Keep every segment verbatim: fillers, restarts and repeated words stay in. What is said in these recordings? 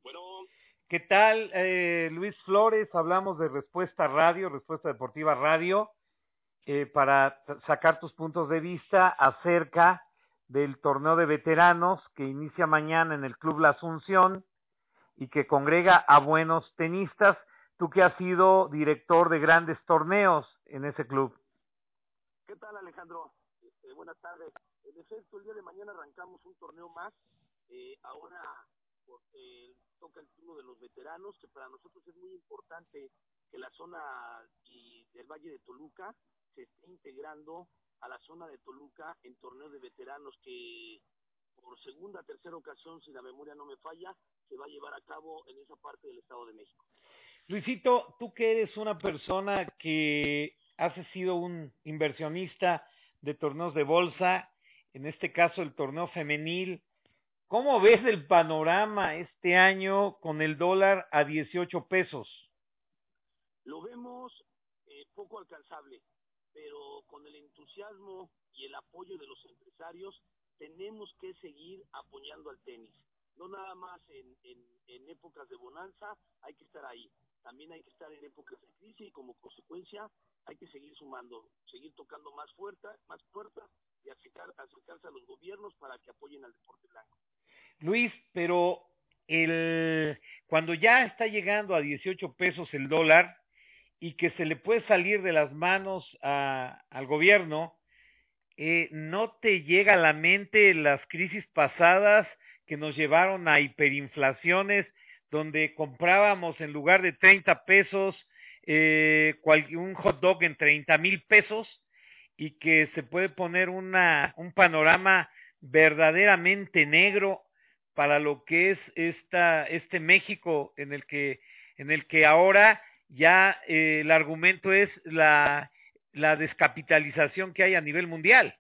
Bueno, ¿Qué tal, eh, Luis Flores? Hablamos de Respuesta Radio, Respuesta Deportiva Radio, eh, para sacar tus puntos de vista acerca del torneo de veteranos que inicia mañana en el Club La Asunción y que congrega a buenos tenistas. Tú que has sido director de grandes torneos en ese club. ¿qué tal, Alejandro? Este, buenas tardes. En efecto, el día de mañana arrancamos un torneo más. Eh, ahora pues, eh, toca el turno de los veteranos, que para nosotros es muy importante que la zona y del Valle de Toluca se esté integrando a la zona de Toluca en torneo de veteranos que por segunda, tercera ocasión, si la memoria no me falla, se va a llevar a cabo en esa parte del Estado de México. Luisito, tú que eres una persona que has sido un inversionista de torneos de bolsa, en este caso el torneo femenil, ¿cómo ves el panorama este año con el dólar a dieciocho pesos? Lo vemos eh, poco alcanzable, pero con el entusiasmo y el apoyo de los empresarios tenemos que seguir apoyando al tenis. No nada más en, en, en épocas de bonanza, hay que estar ahí. También hay que estar en épocas de crisis y como consecuencia hay que seguir sumando, seguir tocando más fuerte, más puertas y acercar, acercarse a los gobiernos para que apoyen al deporte blanco. Luis, pero el cuando ya está llegando a dieciocho pesos el dólar y que se le puede salir de las manos a, al gobierno, eh, ¿no te llega a la mente las crisis pasadas que nos llevaron a hiperinflaciones, donde comprábamos en lugar de treinta pesos eh, cual, un hot dog en treinta mil pesos y que se puede poner una, un panorama verdaderamente negro para lo que es esta, este México en el que, en el que ahora ya eh, el argumento es la la descapitalización que hay a nivel mundial?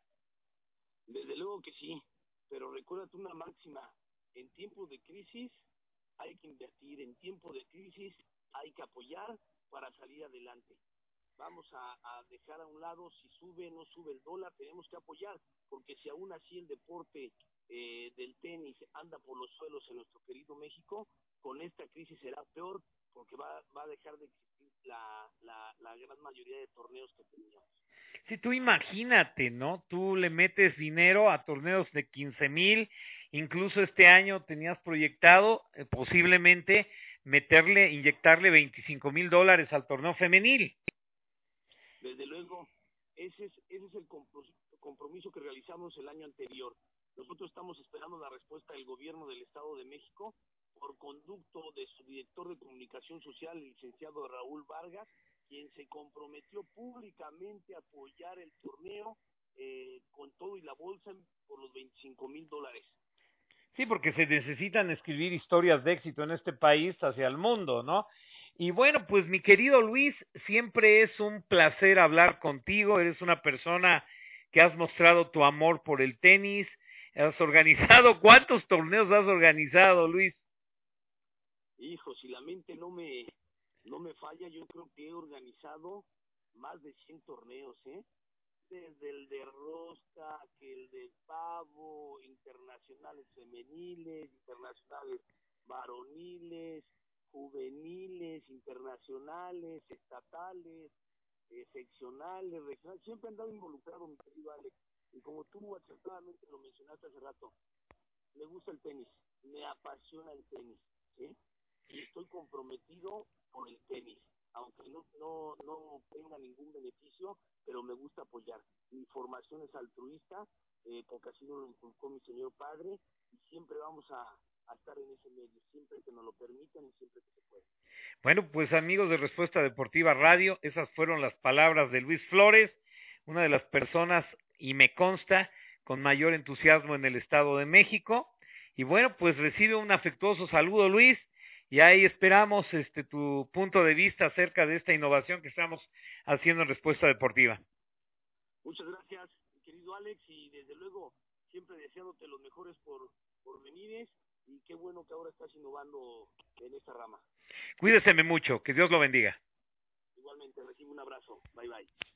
Desde luego que sí, pero recuérdate una máxima, en tiempos de crisis hay que invertir, en tiempos de crisis hay que apoyar para salir adelante. Vamos a, a dejar a un lado si sube o no sube el dólar, tenemos que apoyar, porque si aún así el deporte eh, del tenis anda por los suelos en nuestro querido México, con esta crisis será peor, porque va, va a dejar de existir la, la, la gran mayoría de torneos que teníamos. Si tú imagínate, ¿no? Tú le metes dinero a torneos de quince mil, incluso este año tenías proyectado eh, posiblemente meterle, inyectarle veinticinco mil dólares al torneo femenil. Desde luego, ese es, ese es el compromiso que realizamos el año anterior. Nosotros estamos esperando la respuesta del gobierno del Estado de México por conducto de su director de comunicación social, el licenciado Raúl Vargas, quien se comprometió públicamente a apoyar el torneo eh, con todo y la bolsa por los veinticinco mil dólares. Sí, porque se necesitan escribir historias de éxito en este país hacia el mundo, ¿no? Y bueno, pues mi querido Luis, siempre es un placer hablar contigo, eres una persona que has mostrado tu amor por el tenis, has organizado, ¿cuántos torneos has organizado, Luis? Hijo, si la mente no me, no me falla, yo creo que he organizado más de cien torneos, ¿eh? Desde el de rosca, que el de pavo, internacionales femeniles, internacionales varoniles, juveniles, internacionales, estatales, eh, seccionales, regionales, siempre he andado involucrado, mi querido Alex, y como tú acertadamente lo mencionaste hace rato, me gusta el tenis, me apasiona el tenis, ¿sí? Y estoy comprometido por el tenis, aunque no, no, no tenga ningún beneficio, pero me gusta apoyar. Mi formación es altruista, eh, porque así nos lo inculcó mi señor padre, y siempre vamos a, a estar en ese medio, siempre que nos lo permitan y siempre que se pueda. Bueno, pues amigos de Respuesta Deportiva Radio, esas fueron las palabras de Luis Flores, una de las personas, y me consta, con mayor entusiasmo en el Estado de México. Y bueno, pues recibe un afectuoso saludo, Luis, y ahí esperamos este tu punto de vista acerca de esta innovación que estamos haciendo en Respuesta Deportiva. Muchas gracias, mi querido Alex, y desde luego siempre deseándote los mejores por, por venires, y qué bueno que ahora estás innovando en esta rama. Cuídeseme mucho, que Dios lo bendiga. Igualmente, recibe un abrazo. Bye, bye.